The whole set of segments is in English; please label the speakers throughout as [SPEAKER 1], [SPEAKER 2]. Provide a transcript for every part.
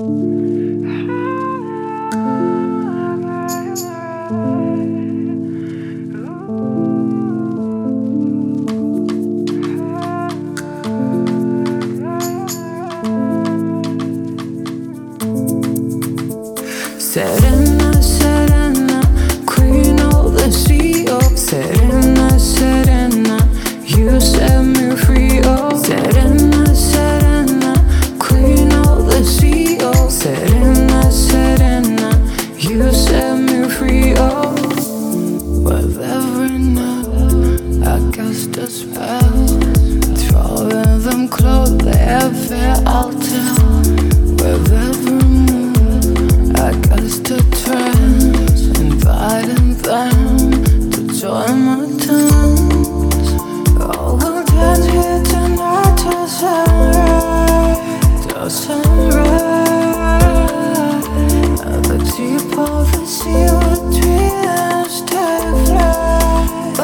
[SPEAKER 1] Serena, Serena, queen of the sea. Oh, Serena, Serena, you set me free. Oh, Serena, Serena, queen of the sea. Oh, Serena, Serena, you set me free. Oh, with every note I cast a spell, throwing them close, they I'll tell. With every move I cast a trance, inviting them to join my dance. Oh, we'll dance here tonight till sunrise, till sunrise. At the deep of the sea where dreams take flight.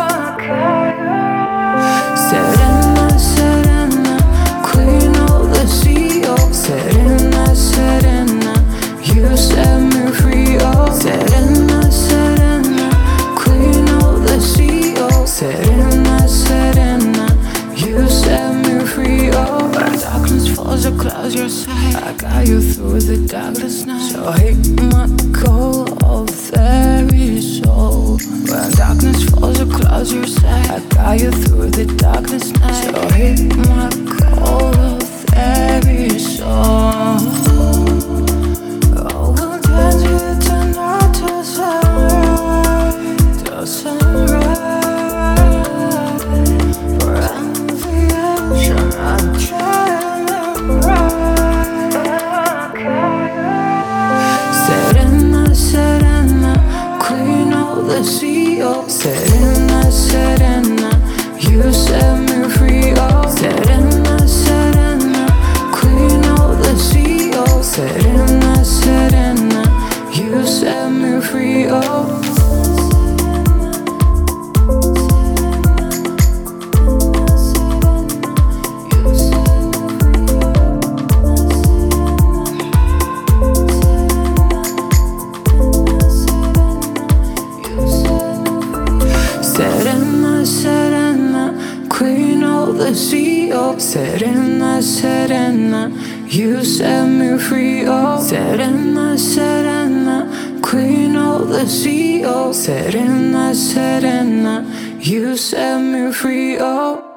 [SPEAKER 1] Serena, Serena, queen of the sea. Oh, Serena, Serena, you set me free. Oh, Serena, Serena, queen of the sea. Oh, Serena, Serena, you set me free. Oh, when darkness falls across your sight, I got you through the darkest night. So hit my call of very soul. When darkness falls across your sight, I got you through the darkest night. So hit my call of very soul. Oh, we'll dance here tonight till sunrise, till sunrise. Around the ocean, I'm trying to ride. Serena, Serena, queen of the sea. Oh, Serena, Serena, you set me free. Oh, Serena, Serena, queen of the sea. Oh, Serena, Serena, you set me free. Oh, Serena, Serena, queen of the sea. Oh, Serena, Serena, you set me free. Oh, Serena, Serena, queen of the sea. Oh, Serena, Serena, you set me free. Oh.